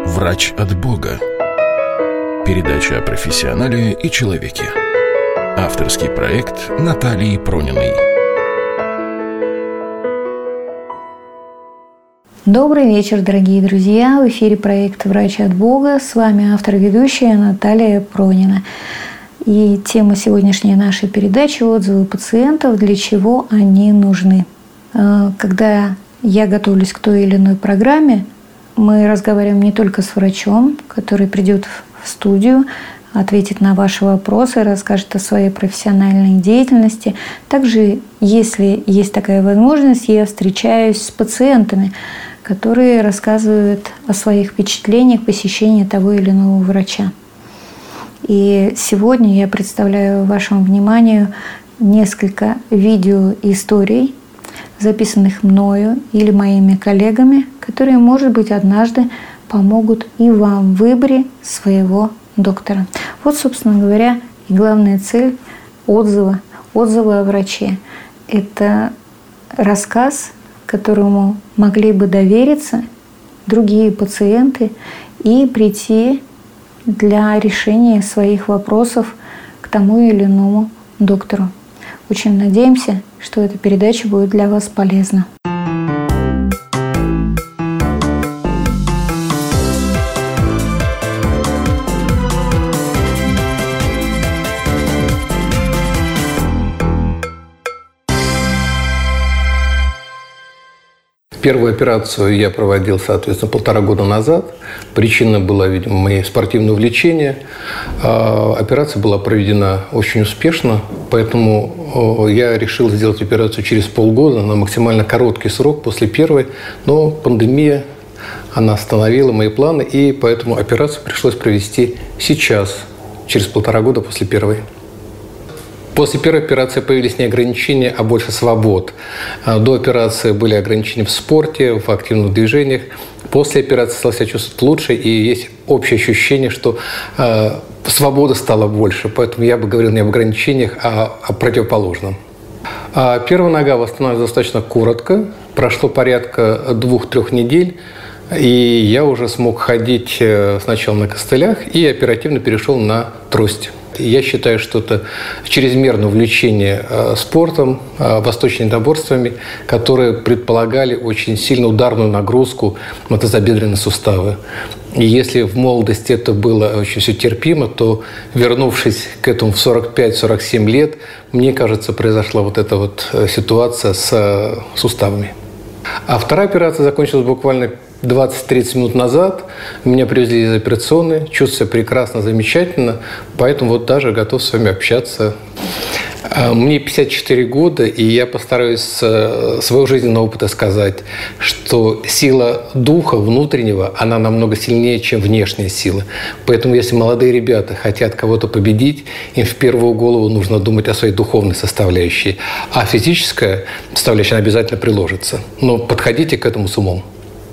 Врач от Бога. Передача о профессионале и человеке. Авторский проект Натальи Прониной. Добрый вечер, дорогие друзья! В эфире проект «Врач от Бога». С вами автор-ведущая Наталья Пронина. И тема сегодняшней нашей передачи – отзывы пациентов, для чего они нужны. Когда я готовлюсь к той или иной программе, мы разговариваем не только с врачом, который придет в студию, ответит на ваши вопросы, расскажет о своей профессиональной деятельности. Также, если есть такая возможность, я встречаюсь с пациентами, которые рассказывают о своих впечатлениях посещения того или иного врача. И сегодня я представляю вашему вниманию несколько видеоисторий, записанных мною или моими коллегами, которые, может быть, однажды помогут и вам в выборе своего доктора. Вот, собственно говоря, и главная цель отзывы о враче. Это рассказ, которому могли бы довериться другие пациенты и прийти для решения своих вопросов к тому или иному доктору. Очень надеемся, что эта передача будет для вас полезна. Первую операцию я проводил, соответственно, 1,5 года назад. Причина была, видимо, мои спортивные увлечения. Операция была проведена очень успешно, поэтому я решил сделать операцию через полгода, на максимально короткий срок после первой. Но пандемия, она остановила мои планы, и поэтому операцию пришлось провести сейчас, через 1,5 года после первой. После первой операции появились не ограничения, а больше свобод. До операции были ограничения в спорте, в активных движениях. После операции стал себя чувствовать лучше, и есть общее ощущение, что свободы стало больше. Поэтому я бы говорил не об ограничениях, а о противоположном. Первая нога восстановилась достаточно коротко. Прошло порядка 2-3 недель. И я уже смог ходить сначала на костылях и оперативно перешел на трость. Я считаю, что это чрезмерное увлечение спортом, восточными единоборствами, которые предполагали очень сильно ударную нагрузку на тазобедренные суставы. И если в молодости это было очень все терпимо, то, вернувшись к этому в 45-47 лет, мне кажется, произошла вот эта вот ситуация с суставами. А вторая операция закончилась буквально 20-30 минут назад. Меня привезли из операционной, чувствую себя прекрасно, замечательно, поэтому вот даже готов с вами общаться. Мне 54 года, и я постараюсь своего жизненного опыта сказать, что сила духа внутреннего, она намного сильнее, чем внешняя сила. Поэтому если молодые ребята хотят кого-то победить, им в первую голову нужно думать о своей духовной составляющей, а физическая составляющая обязательно приложится. Но подходите к этому с умом.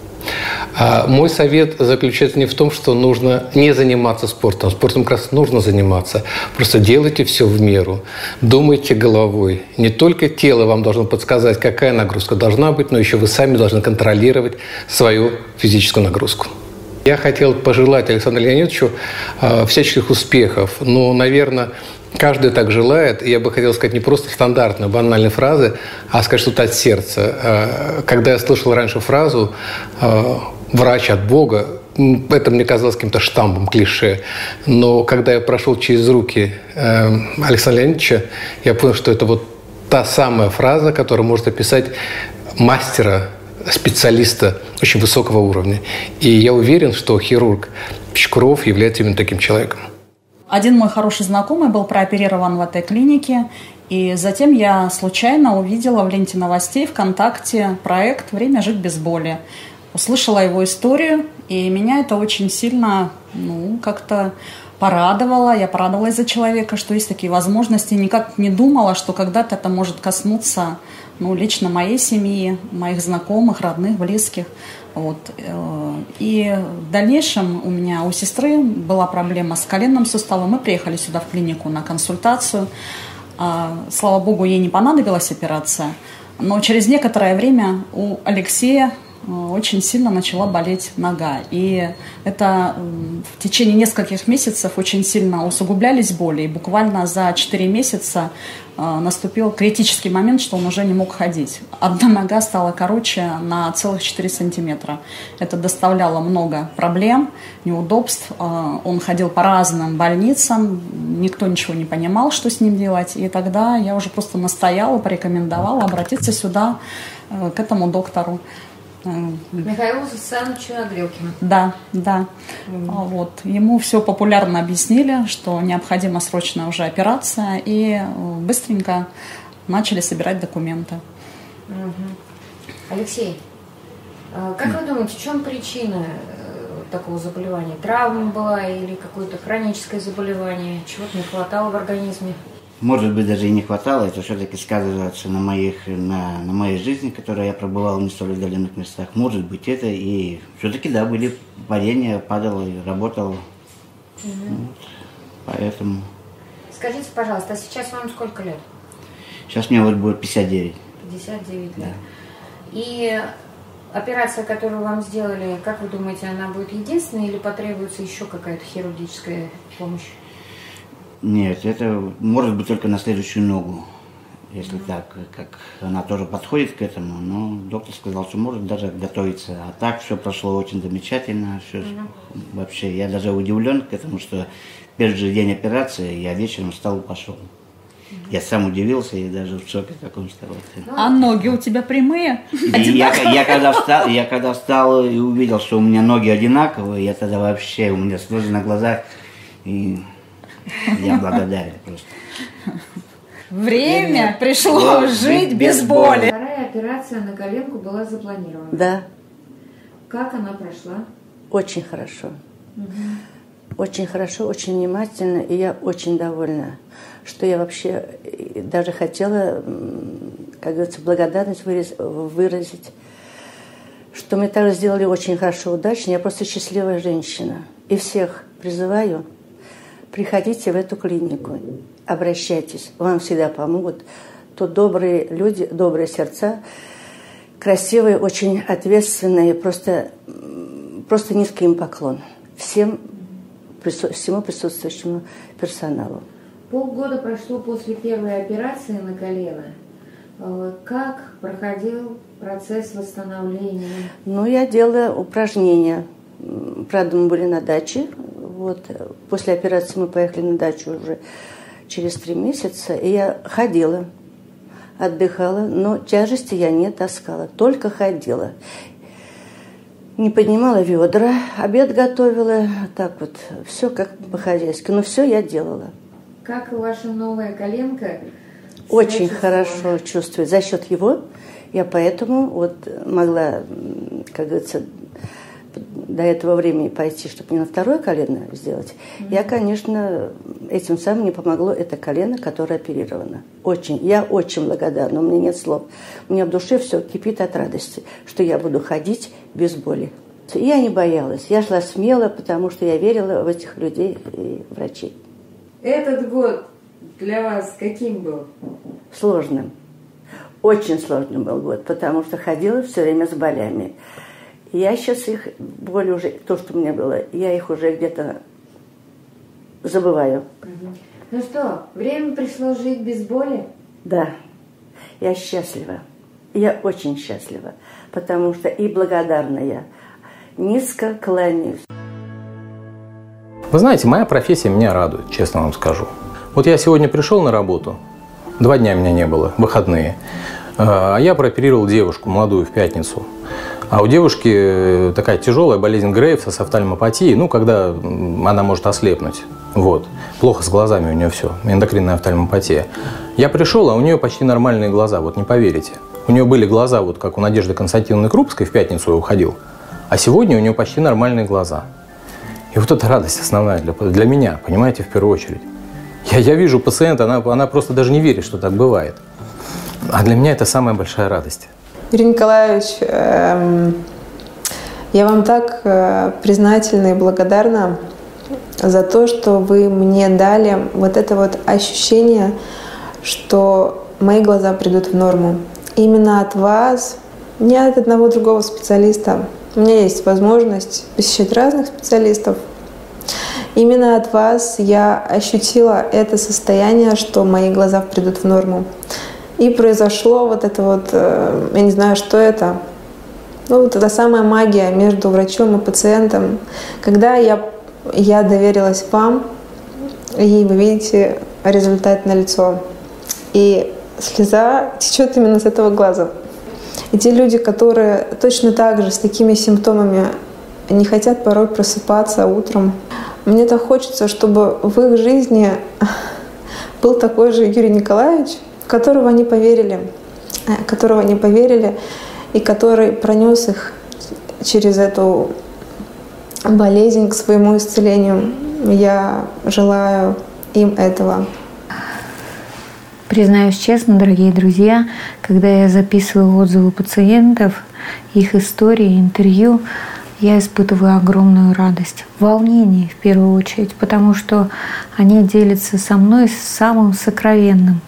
Мой совет заключается не в том, что нужно не заниматься спортом. Спортом как раз нужно заниматься. Просто делайте все в меру. Думайте головой. Не только тело вам должно подсказать, какая нагрузка должна быть, но еще вы сами должны контролировать свою физическую нагрузку. Я хотел пожелать Александру Леонидовичу всяческих успехов. Но, наверное, каждый так желает. И я бы хотел сказать не просто стандартные, банальные фразы, а сказать что-то от сердца. Когда я слышал раньше фразу «врач от Бога», это мне казалось каким-то штампом, клише. Но когда я прошел через руки Александра Леонидовича, я понял, что это вот та самая фраза, которая может описать мастера, специалиста очень высокого уровня. И я уверен, что хирург Чкуров является именно таким человеком. Один мой хороший знакомый был прооперирован в этой клинике, и затем я случайно увидела в ленте новостей ВКонтакте проект «Время жить без боли». Услышала его историю, и меня это очень сильно, как-то порадовало. Я порадовалась за человека, что есть такие возможности. Никак не думала, что когда-то это может коснуться, лично моей семьи, моих знакомых, родных, близких. Вот. И в дальнейшем у сестры была проблема с коленным суставом. Мы приехали сюда в клинику на консультацию. Слава богу, ей не понадобилась операция. Но через некоторое время у Алексея очень сильно начала болеть нога. И это в течение нескольких месяцев очень сильно усугублялись боли. И буквально за 4 месяца наступил критический момент, что он уже не мог ходить. Одна нога стала короче на целых 4 сантиметра. Это доставляло много проблем, неудобств. Он ходил по разным больницам, никто ничего не понимал, что с ним делать. И тогда я уже просто настояла, порекомендовала обратиться сюда, к этому доктору. Михаилу Санычу Огрелкину. Да. Вот. Ему все популярно объяснили, что необходима срочная уже операция, и быстренько начали собирать документы. Алексей, как вы думаете, в чем причина такого заболевания? Травма была или какое-то хроническое заболевание? Чего-то не хватало в организме? Может быть, даже и не хватало, это все-таки сказывается на моей жизни, в которой я пробывал в не столь отдаленных местах. Может быть, это и все-таки, да, были падения, падал и работал. Вот, поэтому... Скажите, пожалуйста, а сейчас вам сколько лет? Сейчас мне вот будет 59. 59 лет. Да. И операция, которую вам сделали, как вы думаете, она будет единственной или потребуется еще какая-то хирургическая помощь? Нет, это может быть только на следующую ногу, если так, как она тоже подходит к этому, но доктор сказал, что может даже готовиться. А так все прошло очень замечательно, все, вообще я даже удивлен к этому, что первый же день операции я вечером встал и пошел. Я сам удивился и даже в шоке таком стал. А ноги у тебя прямые? Я когда встал и увидел, что у меня ноги одинаковые, я тогда вообще, у меня слезы на глазах, и я благодарен просто. Время пришло жить без боли. Вторая операция на коленку была запланирована. Да. Как она прошла? Очень хорошо. Очень хорошо, очень внимательно, и я очень довольна, что я вообще даже хотела, как говорится, благодарность выразить, что мы так сделали очень хорошо, удачно. Я просто счастливая женщина. И всех призываю, приходите в эту клинику, обращайтесь, вам всегда помогут. Тут добрые люди, добрые сердца, красивые, очень ответственные, просто низкий им поклон всему присутствующему персоналу. Полгода прошло после первой операции на колено. Как проходил процесс восстановления? Ну, я делала упражнения. Правда, мы были на даче. Вот. После операции мы поехали на дачу уже через 3 месяца. И я ходила, отдыхала, но тяжести я не таскала, только ходила. Не поднимала ведра, обед готовила, так вот, все как по-хозяйски. Но все я делала. Как ваша новая коленка? Очень хорошо чувствую. За счет его я поэтому вот могла, как говорится, до этого времени пойти, чтобы не на второе колено сделать. Я, конечно, этим самым не помогло это колено, которое оперировано. Очень. Я очень благодарна, у меня нет слов. У меня в душе все кипит от радости, что я буду ходить без боли. И я не боялась. Я шла смело, потому что я верила в этих людей и врачей. Этот год для вас каким был? Сложным. Очень сложным был год, потому что ходила все время с болями. Я сейчас их, боли уже, то, что у меня было, я их уже где-то забываю. Ну что, время пришло жить без боли? Да, я счастлива. Я очень счастлива, потому что и благодарна я. Низко кланяюсь. Вы знаете, моя профессия меня радует, честно вам скажу. Вот я сегодня пришел на работу, 2 дня меня не было, выходные, а я прооперировал девушку молодую в пятницу. А у девушки такая тяжелая болезнь Грейвса с офтальмопатией, ну, когда она может ослепнуть. Вот. Плохо с глазами у нее все, эндокринная офтальмопатия. Я пришел, а у нее почти нормальные глаза, вот не поверите. У нее были глаза, вот как у Надежды Константиновны Крупской, в пятницу я уходил, а сегодня у нее почти нормальные глаза. И вот это радость основная для меня, понимаете, в первую очередь. Я вижу пациента, она просто даже не верит, что так бывает. А для меня это самая большая радость. Юрий Николаевич, я вам так признательна и благодарна за то, что вы мне дали вот это вот ощущение, что мои глаза придут в норму. Именно от вас не от одного другого специалиста. У меня есть возможность посещать разных специалистов. Именно от вас я ощутила это состояние, что мои глаза придут в норму. И произошло вот это вот, я не знаю, что это. Ну, вот эта самая магия между врачом и пациентом. Когда я доверилась вам, и вы видите результат налицо. И слеза течет именно с этого глаза. И те люди, которые точно так же с такими симптомами не хотят порой просыпаться утром, мне так хочется, чтобы в их жизни был такой же Юрий Николаевич, в которого они поверили, и который пронес их через эту болезнь к своему исцелению. Я желаю им этого. Признаюсь честно, дорогие друзья, когда я записываю отзывы пациентов, их истории, интервью, я испытываю огромную радость, волнение в первую очередь, потому что они делятся со мной самым сокровенным,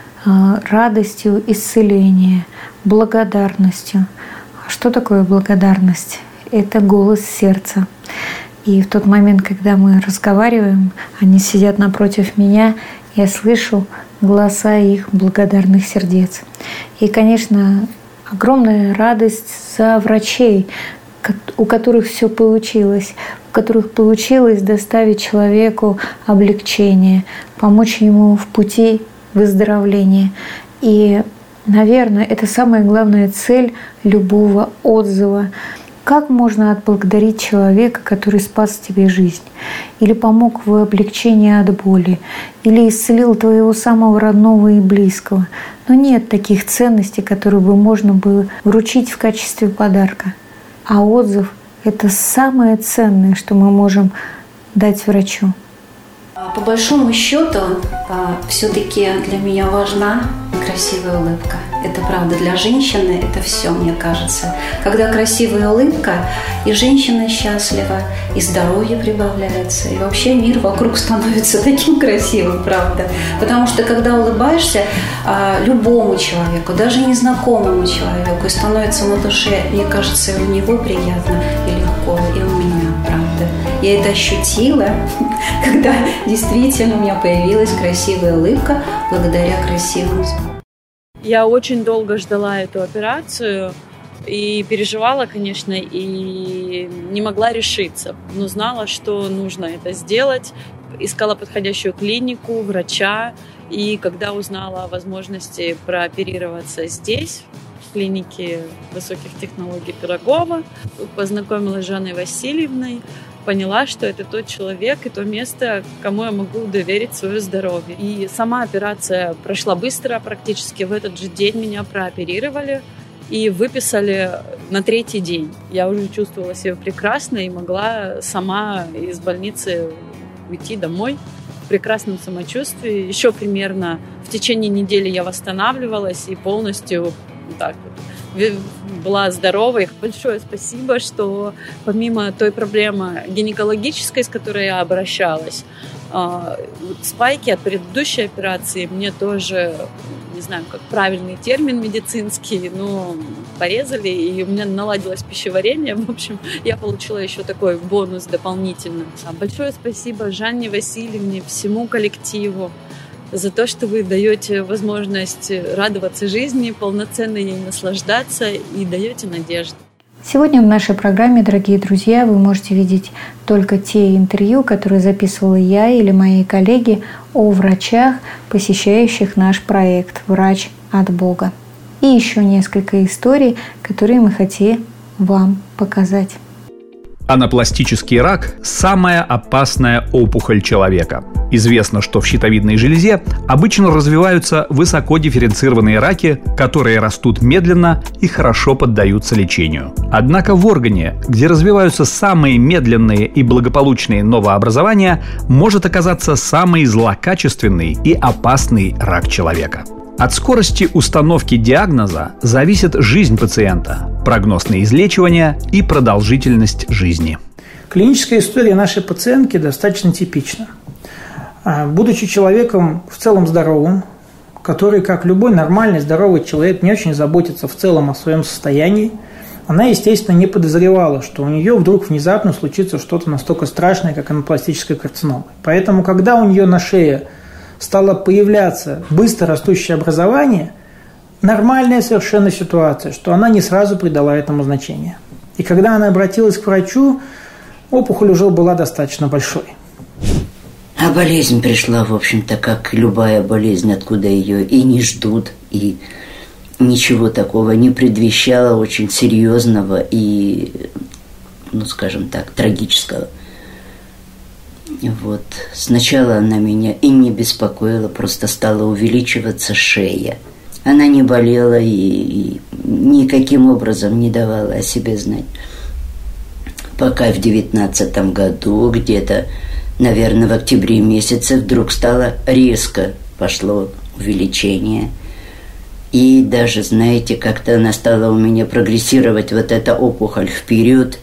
радостью исцеления, благодарностью. А что такое благодарность? Это голос сердца. И в тот момент, когда мы разговариваем, они сидят напротив меня, я слышу голоса их благодарных сердец. И, конечно, огромная радость за врачей, у которых все получилось, у которых получилось доставить человеку облегчение, помочь ему в пути выздоровления. И, наверное, это самая главная цель любого отзыва. Как можно отблагодарить человека, который спас тебе жизнь, или помог в облегчении от боли, или исцелил твоего самого родного и близкого? Но нет таких ценностей, которые бы можно было вручить в качестве подарка. А отзыв – это самое ценное, что мы можем дать врачу. По большому счету, все-таки для меня важна красивая улыбка. Это правда, для женщины это все, мне кажется. Когда красивая улыбка, и женщина счастлива, и здоровье прибавляется, и вообще мир вокруг становится таким красивым, правда. Потому что когда улыбаешься любому человеку, даже незнакомому человеку, и становится на душе, мне кажется, и у него приятно и легко, и у меня, правда. Я это ощутила, когда действительно у меня появилась красивая улыбка благодаря красивым звукам. Я очень долго ждала эту операцию и переживала, конечно, и не могла решиться, но знала, что нужно это сделать. Искала подходящую клинику, врача, и когда узнала о возможности прооперироваться здесь, в клинике высоких технологий Пирогова, познакомилась с Жанной Васильевной, поняла, что это тот человек и то место, кому я могу доверить свое здоровье. И сама операция прошла быстро, практически в этот же день меня прооперировали и выписали на 3-й день. Я уже чувствовала себя прекрасно и могла сама из больницы уйти домой в прекрасном самочувствии. Еще примерно в течение недели я восстанавливалась и полностью так вот была здоровой. Большое спасибо, что помимо той проблемы гинекологической, с которой я обращалась, спайки от предыдущей операции мне тоже, не знаю, как правильный термин медицинский, но порезали, и у меня наладилось пищеварение. В общем, я получила еще такой бонус дополнительно. Большое спасибо Жанне Васильевне, всему коллективу за то, что вы даете возможность радоваться жизни, полноценно ей наслаждаться и даете надежду. Сегодня в нашей программе, дорогие друзья, вы можете видеть только те интервью, которые записывала я или мои коллеги о врачах, посещающих наш проект «Врач от Бога». И еще несколько историй, которые мы хотим вам показать. Анапластический рак – самая опасная опухоль человека. Известно, что в щитовидной железе обычно развиваются высоко дифференцированные раки, которые растут медленно и хорошо поддаются лечению. Однако в органе, где развиваются самые медленные и благополучные новообразования, может оказаться самый злокачественный и опасный рак человека. От скорости установки диагноза зависит жизнь пациента, прогноз на излечивание и продолжительность жизни. Клиническая история нашей пациентки достаточно типична. Будучи человеком в целом здоровым, который, как любой нормальный, здоровый человек, не очень заботится в целом о своем состоянии, она, естественно, не подозревала, что у нее вдруг внезапно случится что-то настолько страшное, как анапластическая карцинома. Поэтому, когда у нее на шее стало появляться быстро растущее образование, нормальная совершенно ситуация, что она не сразу придала этому значение. И когда она обратилась к врачу, опухоль уже была достаточно большой. А болезнь пришла, в общем-то, как любая болезнь, откуда ее и не ждут, и ничего такого не предвещало очень серьезного и, ну, скажем так, трагического. Вот. Сначала она меня и не беспокоила, просто стала увеличиваться шея. Она не болела и никаким образом не давала о себе знать. Пока в 2019 году, где-то, наверное, в октябре месяце, вдруг стало резко, пошло увеличение. И даже, знаете, как-то она стала у меня прогрессировать, вот эта опухоль, вперед,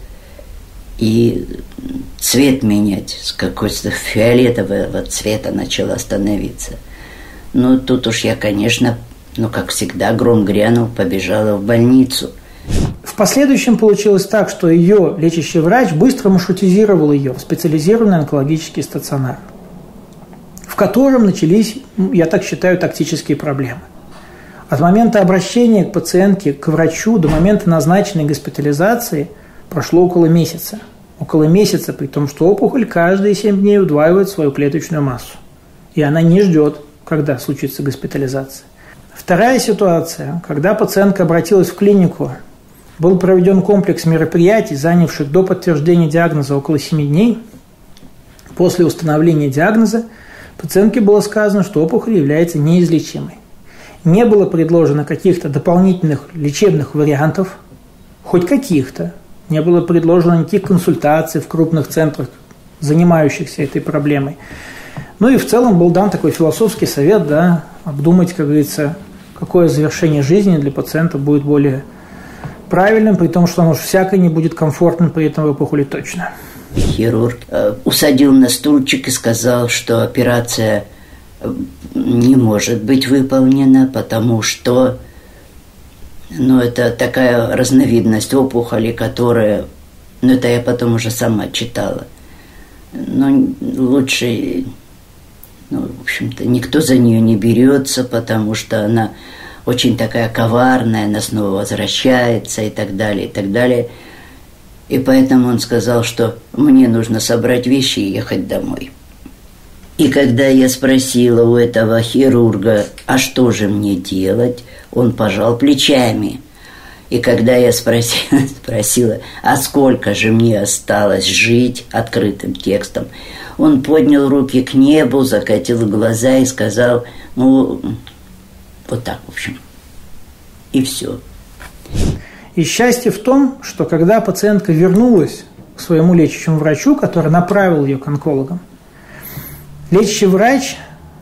и цвет менять, с какой-то фиолетового цвета начала становиться. Ну, тут уж я, конечно, как всегда, гром грянул, побежала в больницу. В последующем получилось так, что ее лечащий врач быстро маршрутизировал ее в специализированный онкологический стационар, в котором начались, я так считаю, тактические проблемы. От момента обращения к пациентке, к врачу, до момента назначенной госпитализации прошло около месяца. Около месяца, при том, что опухоль каждые 7 дней удваивает свою клеточную массу. И она не ждет, когда случится госпитализация. Вторая ситуация, когда пациентка обратилась в клинику, был проведен комплекс мероприятий, занявших до подтверждения диагноза около 7 дней. После установления диагноза пациентке было сказано, что опухоль является неизлечимой. Не было предложено каких-то дополнительных лечебных вариантов, хоть каких-то. Не было предложено никаких консультаций в крупных центрах, занимающихся этой проблемой. Ну и в целом был дан такой философский совет, обдумать, как говорится, какое завершение жизни для пациента будет более правильным, при том, что оно уж всякое не будет комфортным при этом в опухоли точно. Хирург усадил на стульчик и сказал, что операция не может быть выполнена, потому что это такая разновидность опухоли, которая, это я потом уже сама читала, но лучше, в общем-то, никто за нее не берется, потому что она очень такая коварная, она снова возвращается и так далее, и так далее. И поэтому он сказал, что мне нужно собрать вещи и ехать домой. И когда я спросила у этого хирурга, а что же мне делать, он пожал плечами. И когда я спросила, а сколько же мне осталось жить, открытым текстом, он поднял руки к небу, закатил глаза и сказал, вот так, в общем, и все. И счастье в том, что когда пациентка вернулась к своему лечащему врачу, который направил ее к онкологам, лечащий врач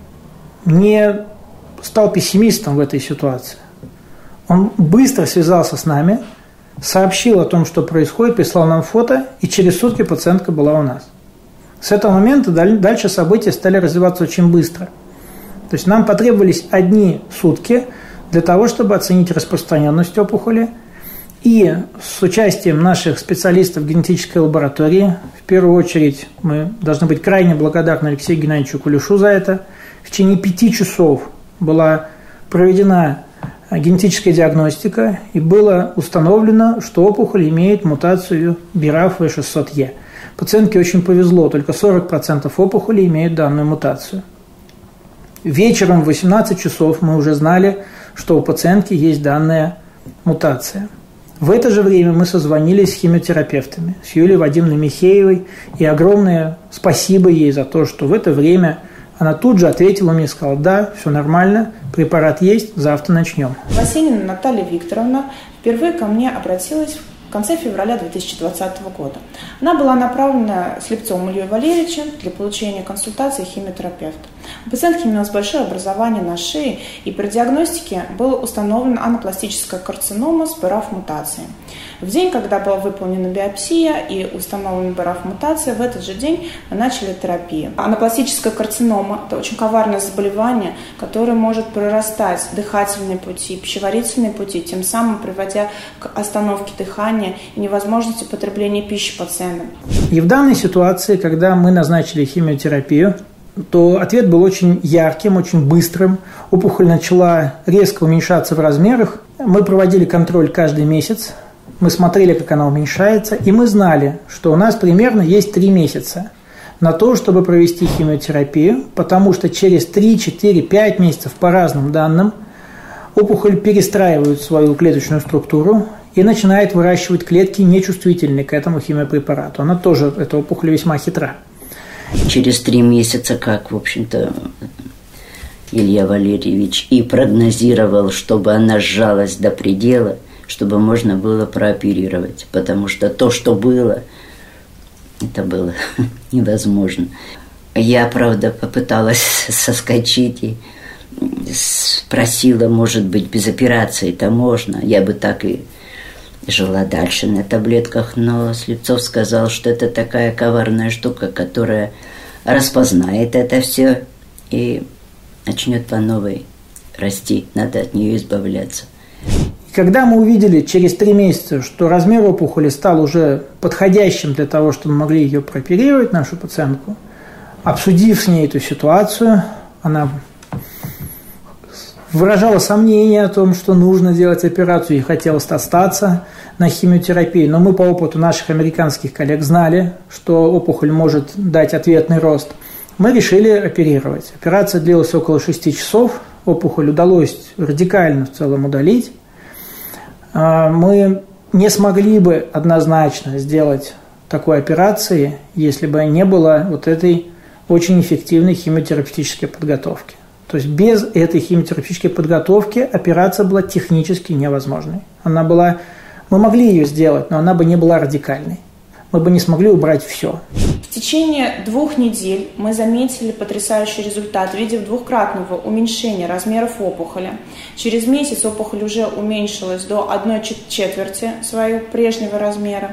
не стал пессимистом в этой ситуации. Он быстро связался с нами, сообщил о том, что происходит, прислал нам фото, и через сутки пациентка была у нас. С этого момента дальше события стали развиваться очень быстро. То есть нам потребовались 1 сутки для того, чтобы оценить распространенность опухоли. И с участием наших специалистов генетической лаборатории, в первую очередь мы должны быть крайне благодарны Алексею Геннадьевичу Кулешу за это, в течение 5 часов была проведена генетическая диагностика и было установлено, что опухоль имеет мутацию BRAF V600E. Пациентке очень повезло, только 40% опухолей имеют данную мутацию. Вечером в 18 часов мы уже знали, что у пациентки есть данная мутация. В это же время мы созвонились с химиотерапевтами, с Юлией Вадимовной Михеевой, и огромное спасибо ей за то, что в это время она тут же ответила мне и сказала: да, все нормально, препарат есть, завтра начнем. Васенина Наталья Викторовна впервые ко мне обратилась в конце февраля 2020 года. Она была направлена Слепцовым Ильей Валерьевичем для получения консультации химиотерапевта. У пациентки имелось большое образование на шее, и при диагностике была установлена анапластическая карцинома с БРАФ-мутацией. В день, когда была выполнена биопсия и установлена БРАФ-мутация, в этот же день мы начали терапию. Анапластическая карцинома – это очень коварное заболевание, которое может прорастать в дыхательные пути, пищеварительные пути, тем самым приводя к остановке дыхания и невозможности потребления пищи пациентам. И в данной ситуации, когда мы назначили химиотерапию, то ответ был очень ярким, очень быстрым. Опухоль начала резко уменьшаться в размерах. Мы проводили контроль каждый месяц. Мы смотрели, как она уменьшается. И мы знали, что у нас примерно есть 3 месяца на то, чтобы провести химиотерапию, потому что через 3, 4, 5 месяцев, по разным данным, опухоль перестраивает свою клеточную структуру и начинает выращивать клетки, нечувствительные к этому химиопрепарату. Она тоже, эта опухоль, весьма хитра. Через 3 месяца, как, в общем-то, Илья Валерьевич и прогнозировал, чтобы она сжалась до предела, чтобы можно было прооперировать. Потому что то, что было, это было невозможно. Я, правда, попыталась соскочить и спросила, может быть, без операции-то можно. Я бы так и жила дальше на таблетках, но Слепцов сказал, что это такая коварная штука, которая распознает это все и начнет по новой расти. Надо от нее избавляться. Когда мы увидели через 3 месяца, что размер опухоли стал уже подходящим для того, чтобы мы могли ее прооперировать, нашу пациентку, обсудив с ней эту ситуацию, она выражала сомнения о том, что нужно делать операцию, и хотелось остаться на химиотерапии. Но мы по опыту наших американских коллег знали, что опухоль может дать ответный рост. Мы решили оперировать. Операция длилась около 6 часов. Опухоль удалось радикально в целом удалить. Мы не смогли бы однозначно сделать такой операции, если бы не было вот этой очень эффективной химиотерапевтической подготовки. То есть без этой химиотерапевтической подготовки операция была технически невозможной. Мы могли ее сделать, но она бы не была радикальной. Мы бы не смогли убрать все. В течение 2 недель мы заметили потрясающий результат в виде 2-кратного уменьшения размеров опухоли. Через месяц опухоль уже уменьшилась до 1/4 своего прежнего размера.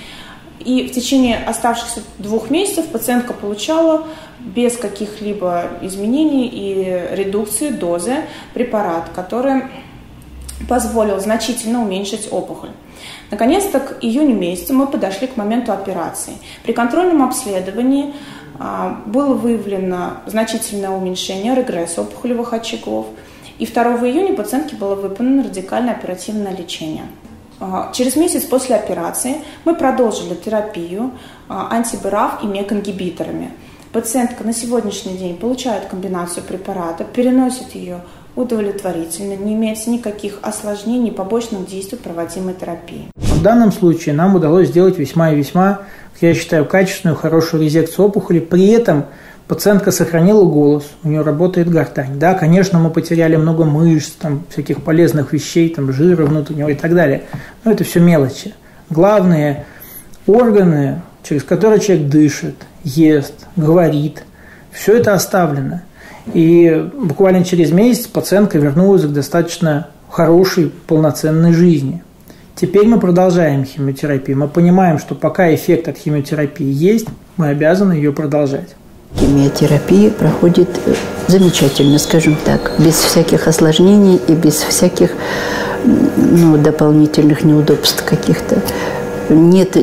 И в течение оставшихся 2 месяцев пациентка получала без каких-либо изменений и редукции дозы препарат, который позволил значительно уменьшить опухоль. Наконец-то к июню месяцу мы подошли к моменту операции. При контрольном обследовании было выявлено значительное уменьшение, регресс опухолевых очагов. И 2 июня пациентке было выполнено радикальное оперативное лечение. Через месяц после операции мы продолжили терапию анти-БРАФ и МЕК-ингибиторами. Пациентка на сегодняшний день получает комбинацию препарата, переносит ее удовлетворительно, не имеется никаких осложнений, побочных действий проводимой терапии. В данном случае нам удалось сделать весьма и весьма, я считаю, качественную, хорошую резекцию опухоли. При этом пациентка сохранила голос, у нее работает гортань. Да, конечно, мы потеряли много мышц, всяких полезных вещей, жира внутреннего и так далее. Но это все мелочи. Главные органы, через которые человек дышит, ест, говорит, все это оставлено. И буквально через месяц пациентка вернулась к достаточно хорошей, полноценной жизни. Теперь мы продолжаем химиотерапию. Мы понимаем, что пока эффект от химиотерапии есть, мы обязаны ее продолжать. Химиотерапия проходит замечательно, скажем так, без всяких осложнений и без всяких дополнительных неудобств каких-то. Нет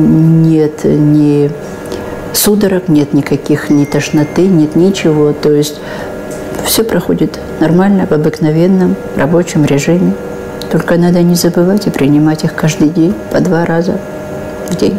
ни судорог, нет никаких ни тошноты, нет ничего. То есть все проходит нормально, в обыкновенном рабочем режиме. Только надо не забывать и принимать их каждый день, по 2 раза в день.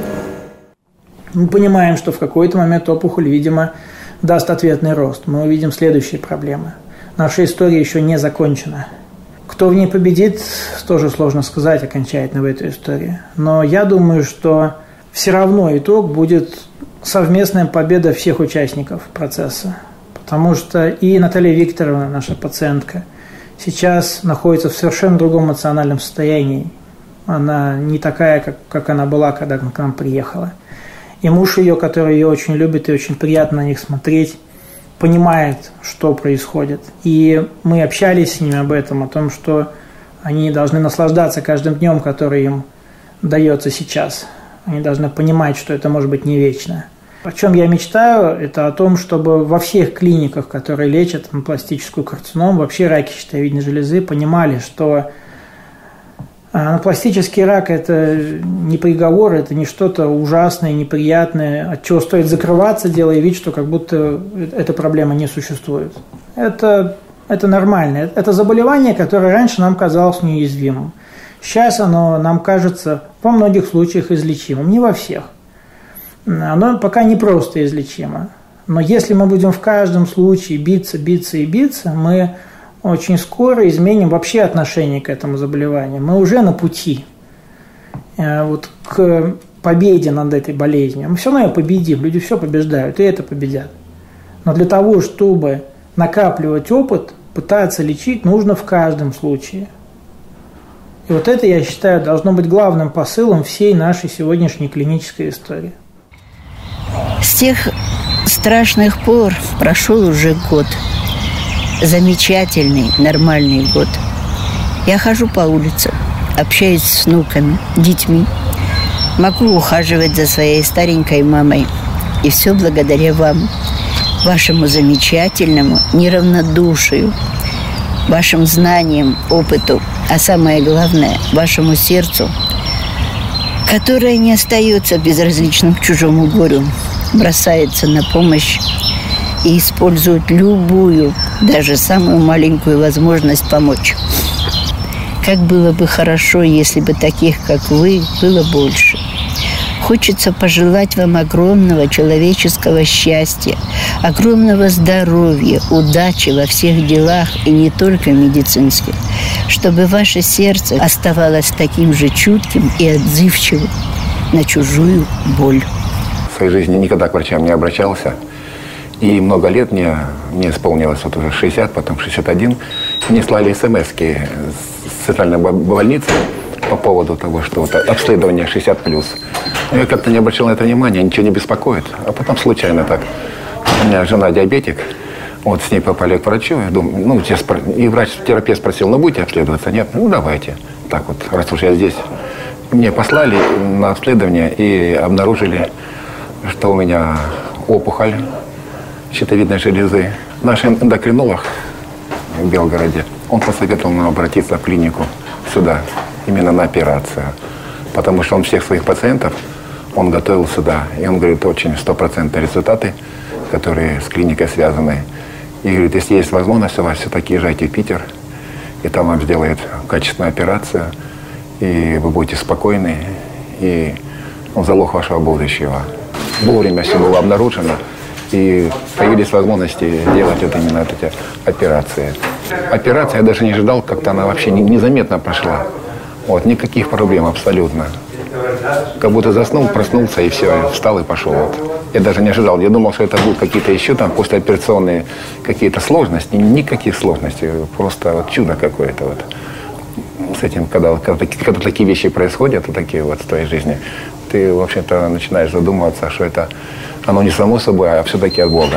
Мы понимаем, что в какой-то момент опухоль, видимо, даст ответный рост. Мы увидим следующие проблемы. Наша история еще не закончена. Кто в ней победит, тоже сложно сказать окончательно в этой истории. Но я думаю, что все равно итог будет совместная победа всех участников процесса. Потому что и Наталья Викторовна, наша пациентка, сейчас находится в совершенно другом эмоциональном состоянии. Она не такая, как она была, когда к нам приехала. И муж ее, который ее очень любит и очень приятно на них смотреть, понимает, что происходит. И мы общались с ними об этом, о том, что они должны наслаждаться каждым днем, который им дается сейчас. Они должны понимать, что это может быть не вечно. О чем я мечтаю, это о том, чтобы во всех клиниках, которые лечат анапластическую карциному, вообще раки щитовидной железы, понимали, что анапластический рак – это не приговор, это не что-то ужасное, неприятное, от чего стоит закрываться, делая вид, что как будто эта проблема не существует. Это нормально. Это заболевание, которое раньше нам казалось неуязвимым. Сейчас оно нам кажется во многих случаях излечимым, не во всех. Оно пока не просто излечимо. Но если мы будем в каждом случае биться, мы очень скоро изменим вообще отношение к этому заболеванию. Мы уже на пути к победе над этой болезнью. Мы все равно ее победим, люди все побеждают, и это победят. Но для того, чтобы накапливать опыт, пытаться лечить, нужно в каждом случае. И вот это, я считаю, должно быть главным посылом всей нашей сегодняшней клинической истории. С тех страшных пор прошел уже год. Замечательный, нормальный год. Я хожу по улице, общаюсь с внуками, детьми. Могу ухаживать за своей старенькой мамой. И все благодаря вам, вашему замечательному неравнодушию, вашим знаниям, опыту, а самое главное, вашему сердцу, которое не остается безразличным к чужому горю, бросается на помощь и использует любую, даже самую маленькую возможность помочь. Как было бы хорошо, если бы таких, как вы, было больше. Хочется пожелать вам огромного человеческого счастья, огромного здоровья, удачи во всех делах и не только медицинских, чтобы ваше сердце оставалось таким же чутким и отзывчивым на чужую боль. В своей жизни никогда к врачам не обращался. И много лет мне исполнилось вот уже 60, потом 61. Мне слали смс-ки с центральной больницы по поводу того, что вот обследование 60+. Я как-то не обращал на это внимания, ничего не беспокоит. А потом случайно так. У меня жена диабетик. Вот с ней попали к врачу. Я думаю, и врач-терапевт спросил, будете обследоваться? Нет? Давайте. Так вот, раз уж я здесь. Мне послали на обследование и обнаружили, что у меня опухоль щитовидной железы. Наш эндокринолог в Белгороде, он посоветовал нам обратиться в клинику сюда, именно на операцию. Потому что он всех своих пациентов, он готовил сюда. И он говорит, очень 100% результаты, которые с клиникой связаны. И говорит, если есть возможность у вас, все-таки езжайте в Питер, и там вам сделают качественную операцию, и вы будете спокойны, и залог вашего будущего. Вовремя все было обнаружено, и появились возможности делать именно эти операции. Операция, я даже не ожидал, как-то она вообще незаметно прошла. Никаких проблем абсолютно. Как будто заснул, проснулся и все, встал и пошел. Я даже не ожидал. Я думал, что это будут какие-то еще там послеоперационные какие-то сложности. Никаких сложностей. Просто чудо какое-то. С этим, когда такие вещи происходят, такие в твоей жизни, ты, в общем-то, начинаешь задумываться, что это оно не само собой, а все-таки от Бога.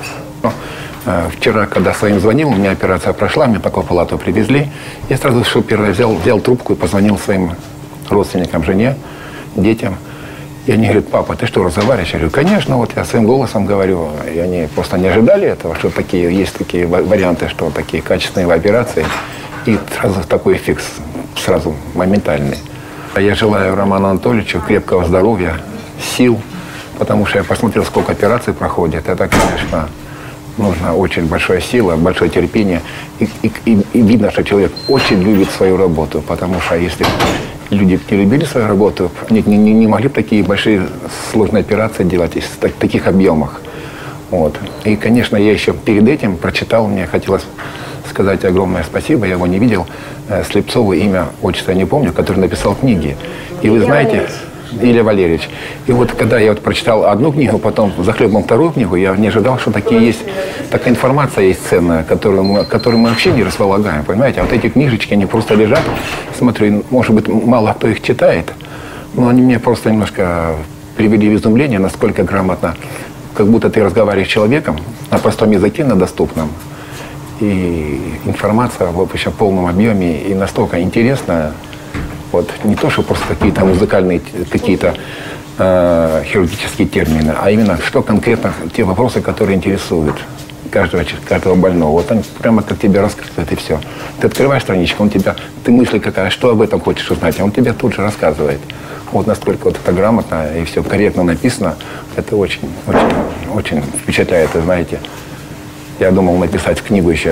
Вчера, когда своим звонил, у меня операция прошла, меня пока в палату привезли. Я сразу первое взял трубку и позвонил своим родственникам, жене, детям. И они говорят, папа, ты что, разговариваешь? Я говорю, конечно, я своим голосом говорю. И они просто не ожидали этого, что есть такие варианты, что такие качественные операции. И сразу такой эффект, сразу моментальный. Я желаю Роману Анатольевичу крепкого здоровья, сил, потому что я посмотрел, сколько операций проходит. Это, конечно, нужна очень большая сила, большое терпение. И видно, что человек очень любит свою работу, потому что если люди не любили свою работу, они не могли бы такие большие сложные операции делать в таких объемах. И, конечно, я еще перед этим прочитал, мне хотелось сказать огромное спасибо, я его не видел, Слепцову, имя, отчество я не помню, который написал книги. И вы знаете, Илья Валерьевич. И когда я прочитал одну книгу, потом захлебнул вторую книгу, я не ожидал, что такая информация есть ценная, которую мы вообще не располагаем, понимаете? А эти книжечки, они просто лежат, смотрю, может быть, мало кто их читает, но они меня просто немножко привели в изумление, насколько грамотно как будто ты разговариваешь с человеком на простом языке, на доступном. И информация в общем полном объеме и настолько интересная. Вот не то, что просто какие-то музыкальные, какие-то хирургические термины, а именно что конкретно те вопросы, которые интересуют каждого больного. Вот он прямо как тебе рассказывает, и все. Ты открываешь страничку, ты мысли какая, что об этом хочешь узнать, а он тебе тут же рассказывает. Вот настолько вот это грамотно и все корректно написано, это очень, очень, очень впечатляет, и знаете. Я думал написать книгу еще,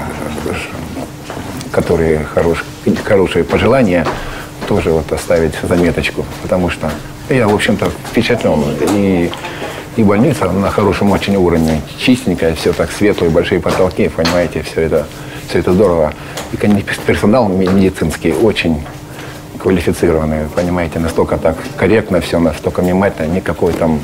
которые хорошие пожелания, тоже вот оставить заметочку, потому что я, в общем-то, впечатлен. И больница на хорошем очень уровне, чистенькая, все так светлые, большие потолки, понимаете, все это здорово. И, конечно, персонал медицинский очень квалифицированный, понимаете, настолько так корректно все, настолько внимательно, никакой там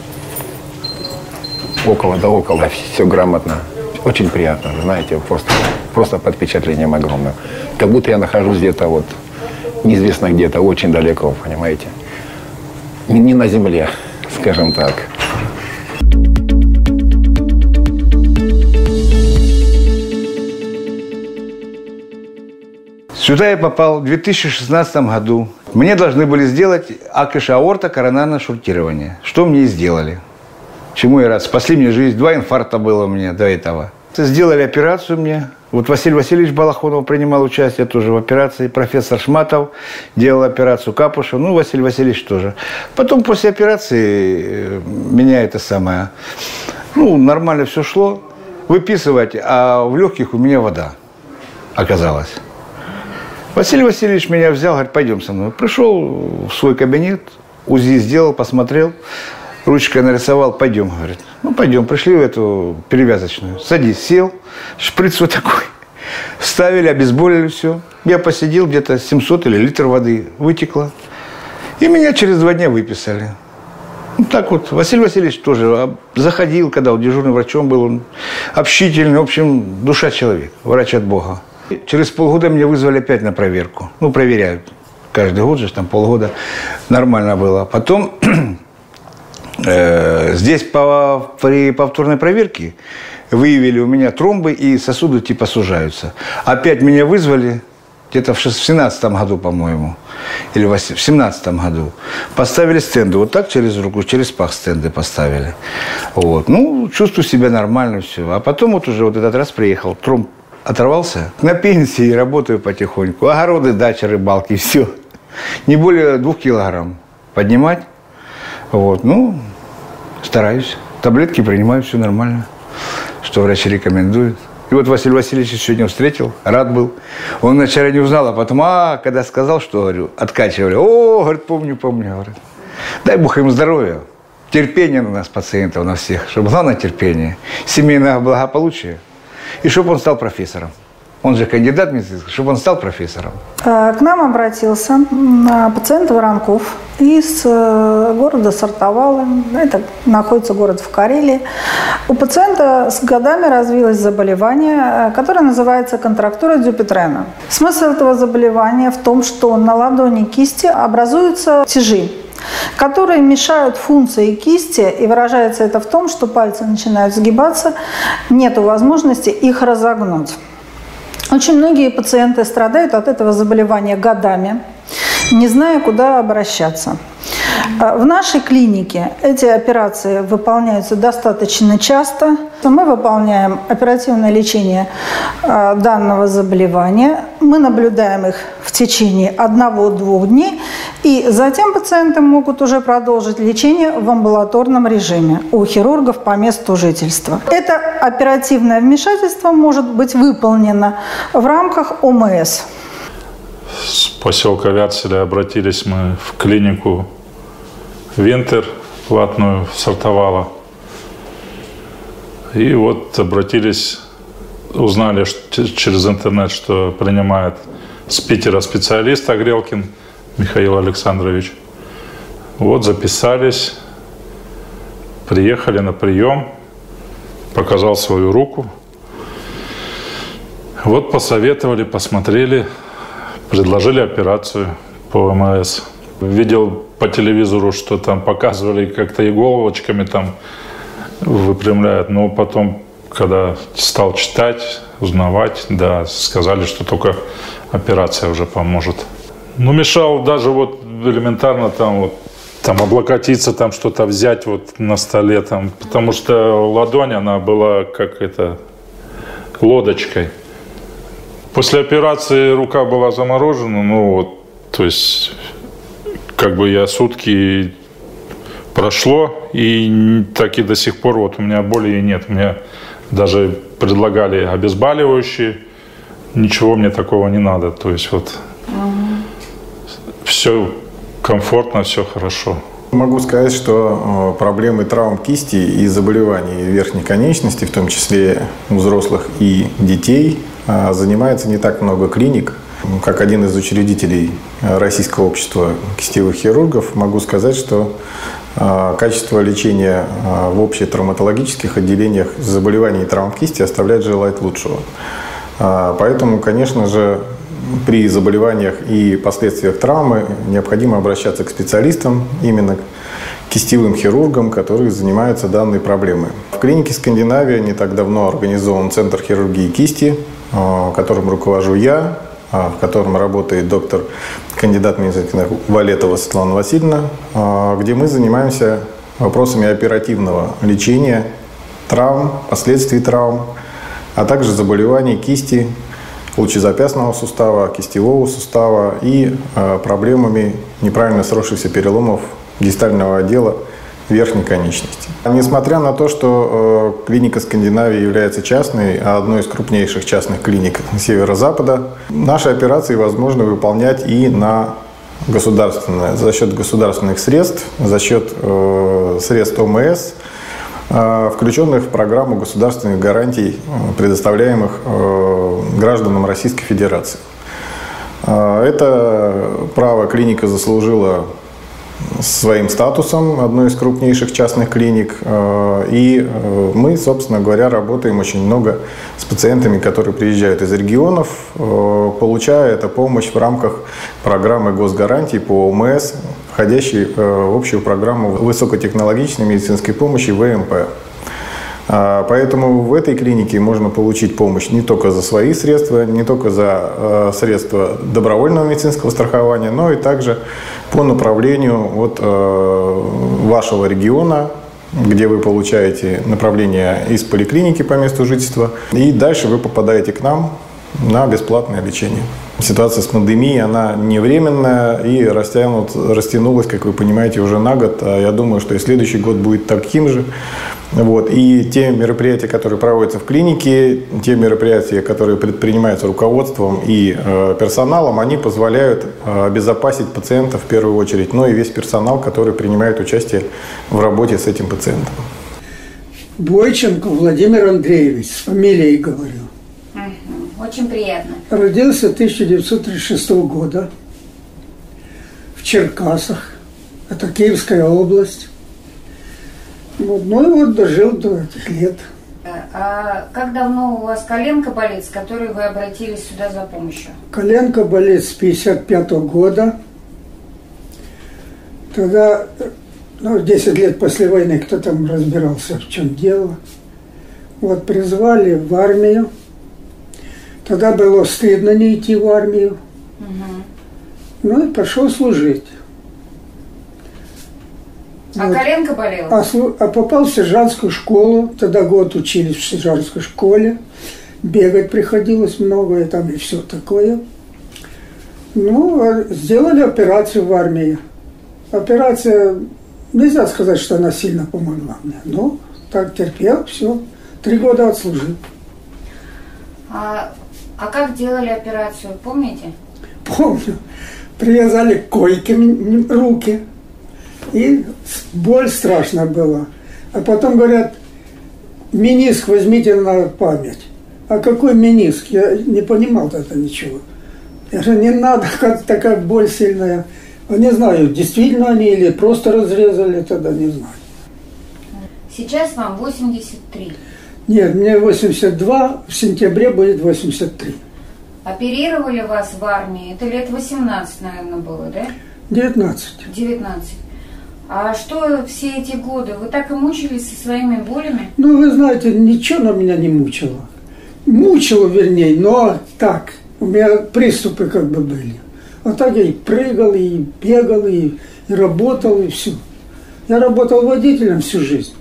около да около, все грамотно. Очень приятно, знаете, просто под впечатлением огромным. Как будто я нахожусь где-то вот, неизвестно где-то, очень далеко, понимаете. Не на земле, скажем так. Сюда я попал в 2016 году. Мне должны были сделать АКШ аорта, коронарное шунтирование. Что мне и сделали. Чему я рад. Спасли мне жизнь. 2 инфаркта было у меня до этого. Сделали операцию мне. Вот Василий Васильевич Балахонов принимал участие тоже в операции. Профессор Шматов делал операцию Капушев. Ну, Василий Васильевич тоже. Потом после операции меня это самое... Ну, нормально все шло. Выписывать, а в легких у меня вода оказалась. Василий Васильевич меня взял, говорит, пойдем со мной. Пришел в свой кабинет, УЗИ сделал, посмотрел, ручкой нарисовал, пойдем, говорит. Ну, пойдем, пришли в эту перевязочную. Садись, сел, шприц вот такой. Вставили, обезболили все. Я посидел, где-то 700 или литр воды вытекло. И меня через 2 дня выписали. Ну, так вот, Василий Васильевич тоже заходил, когда он дежурным врачом был, он общительный, в общем, душа человек, врач от Бога. Через полгода меня вызвали опять на проверку. Ну, проверяют. Каждый год же, там полгода нормально было. Потом здесь при повторной проверке выявили у меня тромбы и сосуды типа сужаются. Опять меня вызвали где-то в 2017 году, по-моему, или в 2017 году. Поставили стенды. Вот так через руку, через пах стенды поставили. Вот. Ну, чувствую себя нормально, все. А потом вот уже вот этот раз приехал, тромб оторвался, на пенсии работаю потихоньку. Огороды, дача, рыбалки, все. Не более 2 килограмм поднимать. Вот, ну, стараюсь. Таблетки принимаю, все нормально. Что врачи рекомендуют. И вот Василий Васильевич сегодня встретил, рад был. Он вначале не узнал, а потом, когда сказал, что, говорю, откачивали. О, говорит, помню, говорит. Дай Бог им здоровья. Терпение на нас, пациентов, на всех. Чтобы главное терпение. Семейное благополучие. И чтобы он стал профессором. Он же кандидат медицинский, чтобы он стал профессором. К нам обратился пациент Воронков из города Сартовалы. Это находится город в Карелии. У пациента с годами развилось заболевание, которое называется контрактура Дюпютрена. Смысл этого заболевания в том, что на ладони кисти образуются тяжи, которые мешают функции кисти, и выражается это в том, что пальцы начинают сгибаться, нет возможности их разогнуть. Очень многие пациенты страдают от этого заболевания годами, не зная, куда обращаться. В нашей клинике эти операции выполняются достаточно часто. Мы выполняем оперативное лечение данного заболевания. Мы наблюдаем их в течение 1-2 дней. И затем пациенты могут уже продолжить лечение в амбулаторном режиме у хирургов по месту жительства. Это оперативное вмешательство может быть выполнено в рамках ОМС. С поселка Вятселя обратились мы в клинику Вентер платную в Сартовало. И вот обратились, узнали через интернет, что принимает с Питера специалист Огрелкин Михаил Александрович. Вот записались, приехали на прием, показал свою руку. Вот посоветовали, посмотрели, предложили операцию по ОМС. Видел по телевизору, что там показывали как-то иголочками там выпрямляет. Но потом, когда стал читать, узнавать, да, сказали, что только операция уже поможет. Ну, мешал даже вот элементарно там облокотиться, там что-то взять вот на столе, там, потому что ладонь, она была как лодочкой. После операции рука была заморожена, ну вот, то есть, как бы я сутки прошло, и так и до сих пор вот у меня боли и нет. Мне даже предлагали обезболивающие, ничего мне такого не надо, то есть вот все комфортно, все хорошо. Могу сказать, что проблемы травм кисти и заболеваний верхней конечности, в том числе у взрослых и детей, занимается не так много клиник. Как один из учредителей Российского общества кистевых хирургов, могу сказать, что качество лечения в общетравматологических отделениях заболеваний и травм кисти оставляет желать лучшего. Поэтому, конечно же, при заболеваниях и последствиях травмы необходимо обращаться к специалистам, именно к кистевым хирургам, которые занимаются данной проблемой. В клинике «Скандинавия» не так давно организован Центр хирургии кисти, которым руковожу я, в котором работает доктор, кандидат медицинских наук Валетова Светлана Васильевна, где мы занимаемся вопросами оперативного лечения травм, последствий травм, а также заболеваний кисти, лучезапястного сустава, кистевого сустава и проблемами неправильно сросшихся переломов дистального отдела верхней конечности. Несмотря на то, что клиника «Скандинавия» является частной, а одной из крупнейших частных клиник Северо-Запада, наши операции возможно выполнять и за счет государственных средств, за счет средств ОМС, включенных в программу государственных гарантий, предоставляемых гражданам Российской Федерации. Это право клиника заслужила своим статусом одной из крупнейших частных клиник. И мы, собственно говоря, работаем очень много с пациентами, которые приезжают из регионов, получая эту помощь в рамках программы госгарантий по ОМС, входящей в общую программу высокотехнологичной медицинской помощи ВМП. Поэтому в этой клинике можно получить помощь не только за свои средства, не только за средства добровольного медицинского страхования, но и также по направлению от вашего региона, где вы получаете направление из поликлиники по месту жительства, и дальше вы попадаете к нам на бесплатное лечение. Ситуация с пандемией, она не временная и растянулась, как вы понимаете, уже на год. Я думаю, что и следующий год будет таким же. И те мероприятия, которые проводятся в клинике, те мероприятия, которые предпринимаются руководством и персоналом, они позволяют обезопасить пациента в первую очередь, но и весь персонал, который принимает участие в работе с этим пациентом. Бойченко Владимир Андреевич, с фамилией говорю. Очень приятно. Родился 1936 года в Черкасах, это Киевская область. Ну и дожил до этих лет. А как давно у вас коленка болит, с которой вы обратились сюда за помощью? Коленка болит с 1955 года. Тогда, 10 лет после войны, кто там разбирался, в чем дело. Призвали в армию. Тогда было стыдно не идти в армию. Ну и пошел служить. А коленка болела? А попал в сержантскую школу. Тогда год учились в сержантской школе. Бегать приходилось много, и там и все такое. Сделали операцию в армии. Операция, нельзя сказать, что она сильно помогла мне. Но так терпел, все. 3 года отслужил. А как делали операцию, помните? Помню. Привязали к койке руки. И боль страшная была. А потом говорят, мениск возьмите на память. А какой мениск? Я не понимал тогда ничего. Я говорю, не надо, как такая боль сильная. Не знаю, действительно они или просто разрезали, тогда не знаю. Сейчас вам 83. Нет, мне 82, в сентябре будет 83. Оперировали вас в армии, это лет 18, наверное, было, да? 19. 19. А что все эти годы? Вы так и мучились со своими болями? Ну, вы знаете, ничего на меня не мучило. Мучило, вернее, но так. У меня приступы как бы были. А так я и прыгал, и бегал, и работал, и все. Я работал водителем всю жизнь.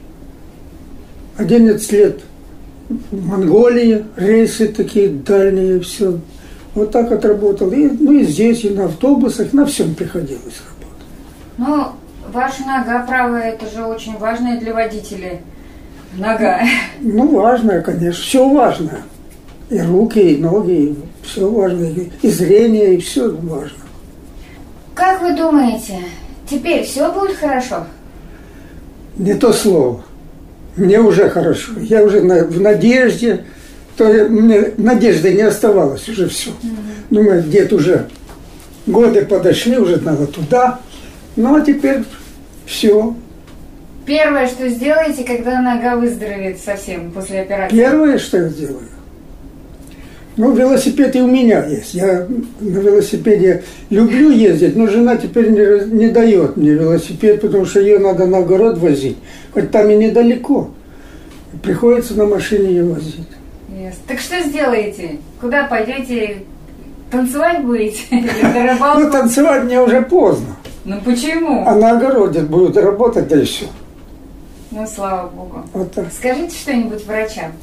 11 лет в Монголии, рейсы такие дальние, все. Вот так отработал. И здесь, и на автобусах, на всем приходилось работать. Ну, ваша нога правая, это же очень важная для водителей нога. Ну, важная, конечно, все важно. И руки, и ноги, и все важно. И зрение, и все важно. Как вы думаете, теперь все будет хорошо? Не то слово. Мне уже хорошо. Я уже в надежде. Мне надежды не оставалось уже все. Думаю, где-то уже годы подошли, уже надо туда. Ну, а теперь все. Первое, что сделаете, когда нога выздоровеет совсем после операции? Первое, что я сделаю? Ну, велосипед и у меня есть. Я на велосипеде люблю ездить, но жена теперь не дает мне велосипед, потому что ее надо на огород возить. Хоть там и недалеко. Приходится на машине ее возить. Yes. Так что сделаете? Куда пойдете? Танцевать будете? Или на рыбалку? Ну, танцевать мне уже поздно. Ну, почему? А на огороде будут работать, да и все. Ну, слава богу. Вот так. Скажите что-нибудь врачам.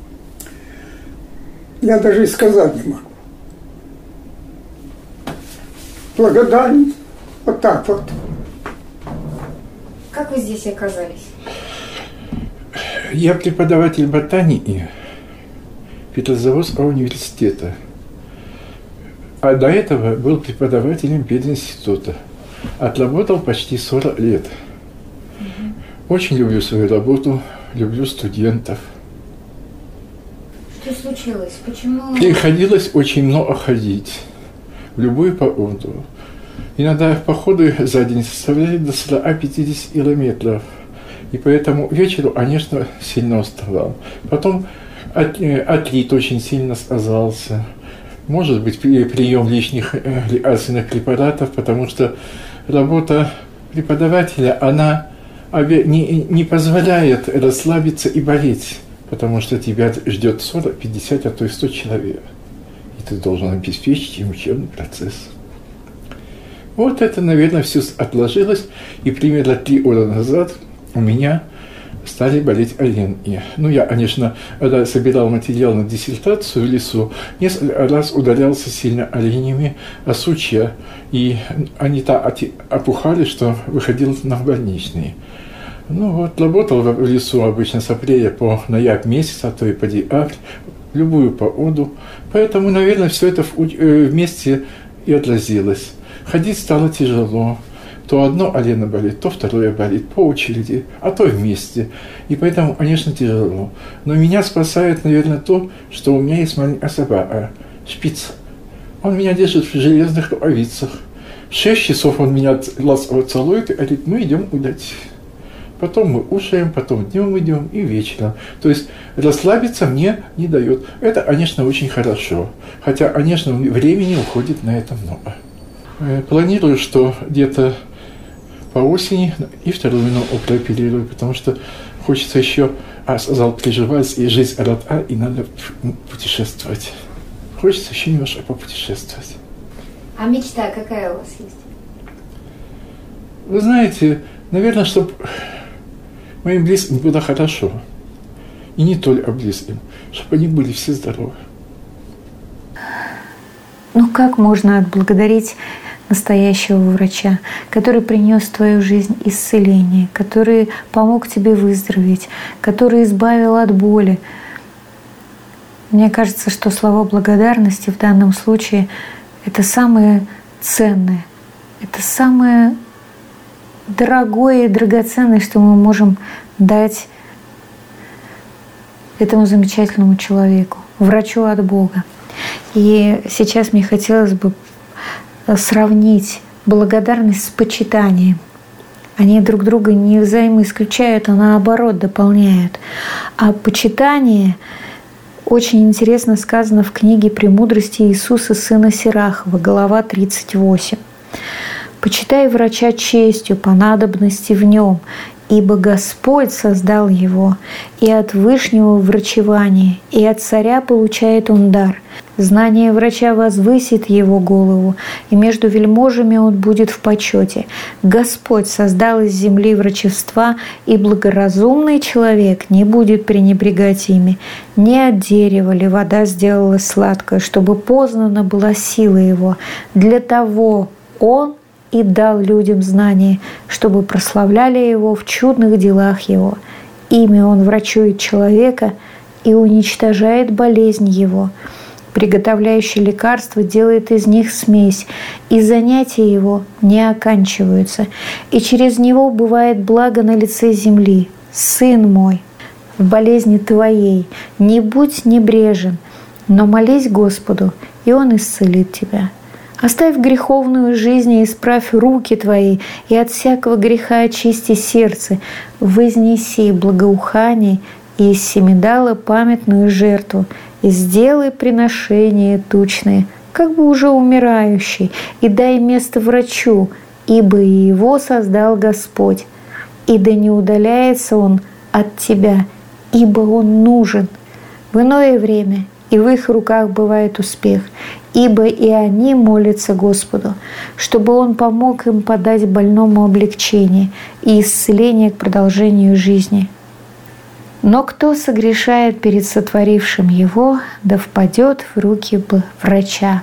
Я даже и сказать не могу. Благодарен. Вот так вот. Как вы здесь оказались? Я преподаватель ботаники Петрозаводского университета. А до этого был преподавателем пединститута. Отработал почти 40 лет. Очень люблю свою работу, люблю студентов. Что случилось? Почему? Приходилось очень много ходить в любую погоду. Иногда походы за день составляли до 150 километров. И поэтому вечеру, конечно, сильно уставал. Потом атрит очень сильно сказался. Может быть, прием лишних лекарственных препаратов, потому что работа преподавателя, она не позволяет расслабиться и болеть, потому что тебя ждет 40, 50, а то и 100 человек. И ты должен обеспечить им учебный процесс. Вот это, наверное, все отложилось, и примерно 3 года назад у меня стали болеть коленки. Ну, я, конечно, когда собирал материал на диссертацию в лесу, несколько раз ударялся сильно оленями о сучья, и они так опухали, что выходил на больничные. Ну вот, работал в лесу обычно с апреля по ноябрь месяц, а то и по декабрь, в любую погоду. Поэтому, наверное, все это вместе и отразилось. Ходить стало тяжело. То одно колено болит, то второе болит, по очереди, а то вместе. И поэтому, конечно, тяжело. Но меня спасает, наверное, то, что у меня есть маленькая собака, Шпиц. Он меня держит в железных рукавицах. В 6 часов он меня ласково целует и говорит: мы идем гулять. Потом мы кушаем, потом днем идем и вечером. То есть расслабиться мне не дает. Это, конечно, очень хорошо. Хотя, конечно, времени уходит на это много. Планирую, что где-то по осени и вторую ногу прооперирую, потому что хочется еще, сказал, приживать, и жизнь коротка, и надо путешествовать. Хочется еще немножко попутешествовать. А мечта какая у вас есть? Вы знаете, наверное, чтобы моим близким было хорошо. И не только близким, чтобы они были все здоровы. Ну как можно отблагодарить настоящего врача, который принес в твою жизнь исцеление, который помог тебе выздороветь, который избавил от боли? Мне кажется, что слова благодарности в данном случае – это самое ценное, это самое дорогое и драгоценное, что мы можем дать этому замечательному человеку, врачу от Бога. И сейчас мне хотелось бы сравнить благодарность с почитанием. Они друг друга не взаимоисключают, а наоборот дополняют. А почитание очень интересно сказано в книге «Премудрости Иисуса, сына Сирахова», глава 38. Почитай врача честью по надобности в нем, ибо Господь создал его, и от Вышнего врачевания, и от царя получает он дар. Знание врача возвысит его голову, и между вельможами он будет в почете. Господь создал из земли врачевства, и благоразумный человек не будет пренебрегать ими. Не от дерева ли вода сделалась сладкой, чтобы познана была сила его. Для того он и дал людям знание, чтобы прославляли его в чудных делах его. Ими он врачует человека и уничтожает болезнь его. Приготовляющий лекарства делает из них смесь, и занятия его не оканчиваются, и через него бывает благо на лице земли. Сын мой, в болезни твоей не будь небрежен, но молись Господу, и Он исцелит тебя. Оставь греховную жизнь и исправь руки твои, и от всякого греха очисти сердце, вознеси благоухание и из семидала памятную жертву, и сделай приношение тучное, как бы уже умирающий, и дай место врачу, ибо и его создал Господь, и да не удаляется он от тебя, ибо он нужен. В иное время и в их руках бывает успех, ибо и они молятся Господу, чтобы Он помог им подать больному облегчение и исцеление к продолжению жизни. Но кто согрешает перед сотворившим его, да впадет в руки врача.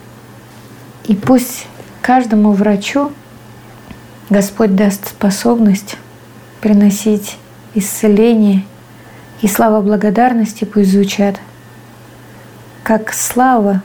И пусть каждому врачу Господь даст способность приносить исцеление, и слава благодарности пусть звучат, как слава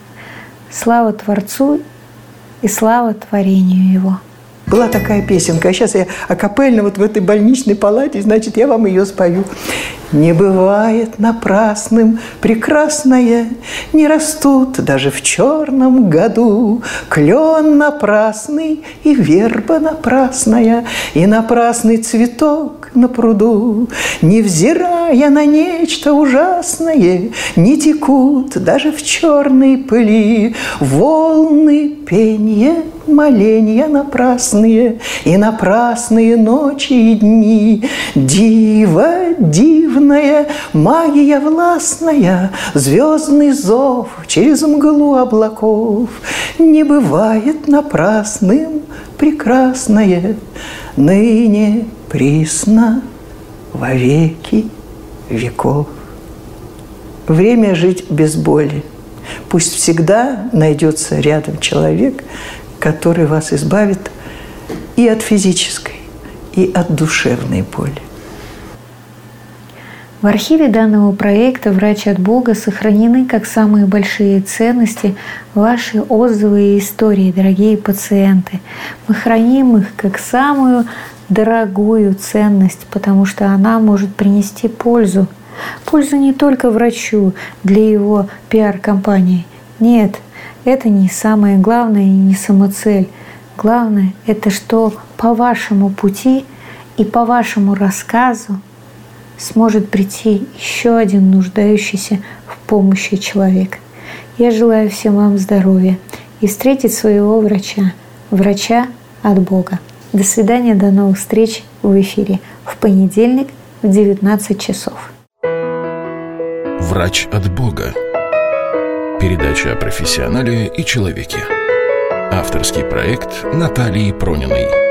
Творцу и слава творению Его. Была такая песенка, а сейчас я акапельно вот в этой больничной палате, значит, я вам ее спою. Не бывает напрасным прекрасное, не растут даже в черном году. Клен напрасный и верба напрасная, и напрасный цветок на пруду. Невзирая на нечто ужасное, не текут даже в черной пыли волны пенья, моленья напрасные, и напрасные ночи и дни. Диво дивная, магия властная, звездный зов через мглу облаков. Не бывает напрасным прекрасное, ныне присно во веки веков. Время жить без боли. Пусть всегда найдется рядом человек, который вас избавит и от физической, и от душевной боли. В архиве данного проекта «Врач от Бога» сохранены как самые большие ценности ваши отзывы и истории, дорогие пациенты. Мы храним их как самую дорогую ценность, потому что она может принести пользу. Пользу не только врачу для его пиар-компании. Нет, это не самое главное и не самоцель. Главное – это что по вашему пути и по вашему рассказу сможет прийти еще один нуждающийся в помощи человек. Я желаю всем вам здоровья и встретить своего врача от Бога. До свидания, до новых встреч в эфире в понедельник в 19 часов. «Врач от Бога». Передача о профессионале и человеке. Авторский проект Натальи Прониной.